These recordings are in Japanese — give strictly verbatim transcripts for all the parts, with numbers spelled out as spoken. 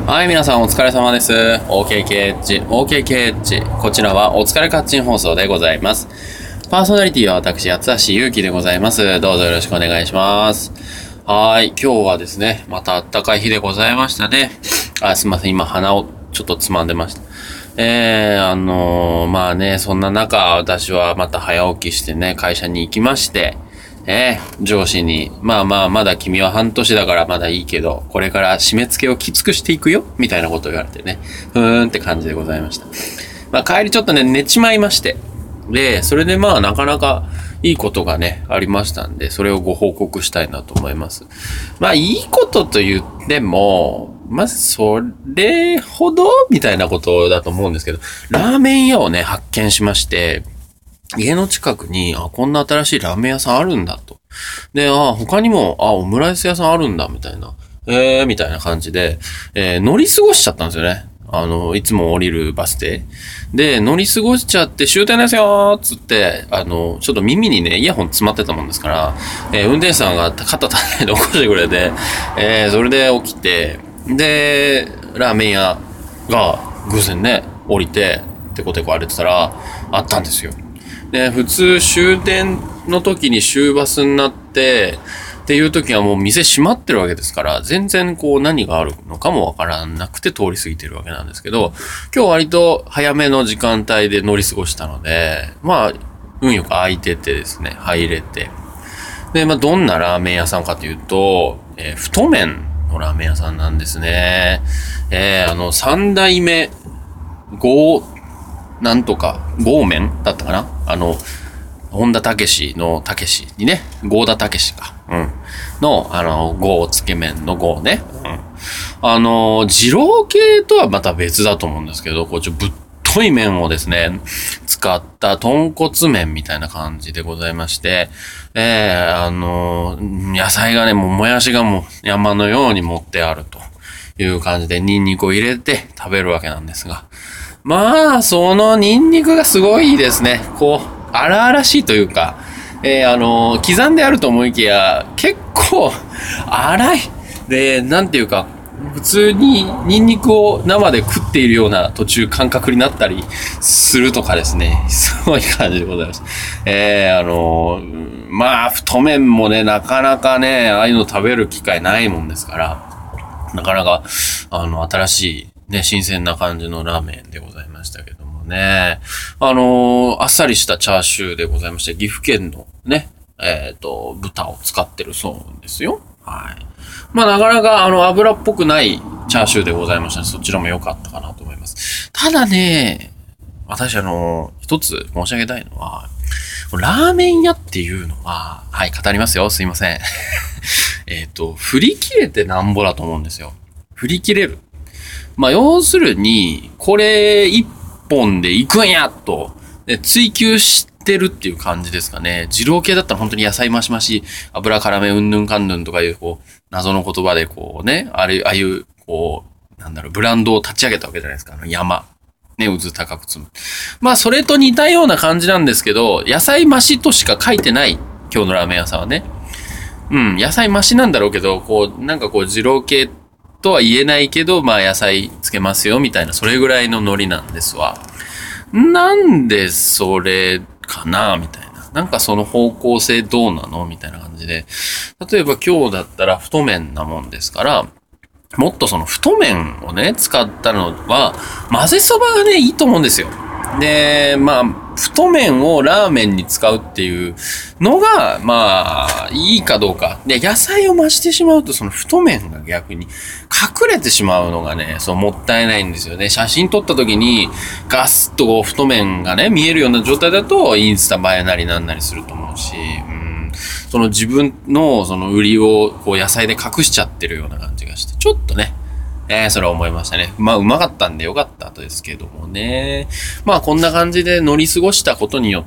はい、皆さんお疲れ様です。オーケーケーエイチ、オーケーケーエイチ。こちらはお疲れカッチン放送でございます。パーソナリティは私、八橋ゆうきでございます。どうぞよろしくお願いします。はい、今日はですね、また暖かい日でございましたね。あ、すいません、今鼻をちょっとつまんでました。えー、あのー、まあね、そんな中、私はまた早起きしてね、会社に行きまして、えー、上司に、まあまあ、まだ君は半年だからまだいいけど、これから締め付けをきつくしていくよみたいなことを言われてね、ふーんって感じでございました。まあ帰りちょっとね、寝ちまいまして。で、それでまあなかなかいいことがね、ありましたんで、それをご報告したいなと思います。まあいいことと言っても、まずそれほどみたいなことだと思うんですけど、ラーメン屋をね、発見しまして、家の近くに、あ、こんな新しいラーメン屋さんあるんだと。で、あ、他にも、あ、オムライス屋さんあるんだ、みたいな。えー、みたいな感じで、えー、乗り過ごしちゃったんですよね。あの、いつも降りるバス停。で、乗り過ごしちゃって終点ですよーっつって、あの、ちょっと耳にね、イヤホン詰まってたもんですから、えー、運転手さんが肩叩いて起こしてくれて、えー、それで起きて、で、ラーメン屋が偶然ね、降りて、テコテコ歩いてたら、あったんですよ。で、普通終電の時に終バスになってっていう時はもう店閉まってるわけですから、全然こう何があるのかもわからなくて通り過ぎてるわけなんですけど、今日割と早めの時間帯で乗り過ごしたので、まあ運よく空いててですね、入れて。で、まあどんなラーメン屋さんかというと、えー、太麺のラーメン屋さんなんですね。えー、あの三代目ゴーなんとか、ゴーメンだったかなあの、本田武史の武史にね、ゴーダ武史か。うん。の、あの、ゴーつけ麺のゴーね。うん。あの、二郎系とはまた別だと思うんですけど、こうちょぶっとい麺をですね、使った豚骨麺みたいな感じでございまして、えー、あの、野菜がね、もうもやしがもう山のように盛ってあるという感じで、ニンニクを入れて食べるわけなんですが、まあ、そのニンニクがすごいですね。こう、荒々しいというか、えー、あの、刻んであると思いきや、結構、荒い。で、なんていうか、普通にニンニクを生で食っているような途中感覚になったりするとかですね。すごい感じでございます。えー、あの、まあ、太麺もね、なかなかね、ああいうの食べる機会ないもんですから、なかなか、あの、新しい、ね、新鮮な感じのラーメンでございましたけどもね。あのー、あっさりしたチャーシューでございまして、岐阜県のね、えっと、豚を使ってるそうですよ。はい。まあ、なかなか、あの、油っぽくないチャーシューでございましたので、そちらも良かったかなと思います。ただね、私あの、一つ申し上げたいのは、ラーメン屋っていうのは、はい、語りますよ。すいません。えっと、振り切れてなんぼだと思うんですよ。振り切れる。まあ、要するに、これ一本で行くんやと、追求してるっていう感じですかね。二郎系だったら本当に野菜増し増し、油辛めうんぬんかんぬんとかいう、こう、謎の言葉でこうね、あれ、ああいう、こう、なんだろう、ブランドを立ち上げたわけじゃないですか。あの山。ね、渦高く積む。まあ、それと似たような感じなんですけど、野菜増しとしか書いてない。今日のラーメン屋さんはね。うん、野菜増しなんだろうけど、こう、なんかこう、二郎系とは言えないけど、まあ野菜つけますよみたいな、それぐらいのノリなんですわ。なんでそれかなみたいな。なんかその方向性どうなのみたいな感じで。例えば今日だったら太麺なもんですから、もっとその太麺をね、使ったのは、混ぜそばがね、いいと思うんですよ。で、まあ、太麺をラーメンに使うっていうのが、まあ、いいかどうか。で、野菜を増してしまうと、その太麺が逆に隠れてしまうのがね、そうもったいないんですよね。写真撮った時に、ガスッとこう太麺がね、見えるような状態だと、インスタ映えなりなんなりすると思うし、うん、その自分のその売りをこう野菜で隠しちゃってるような感じがして、ちょっとね、えー、それは思いましたね。まあ、うまかったんでよかったとですけどもね。まあ、こんな感じで乗り過ごしたことによって、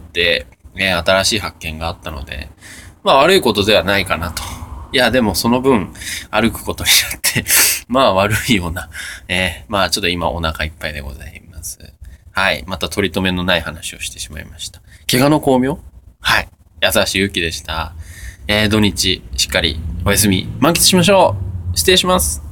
ね、新しい発見があったので、まあ、悪いことではないかなと。いや、でもその分、歩くことになって、まあ、悪いような、えー、まあ、ちょっと今お腹いっぱいでございます。はい。また取り留めのない話をしてしまいました。怪我の巧妙？はい。優しいゆきでした。えー、土日、しっかりお休み、満喫しましょう。失礼します。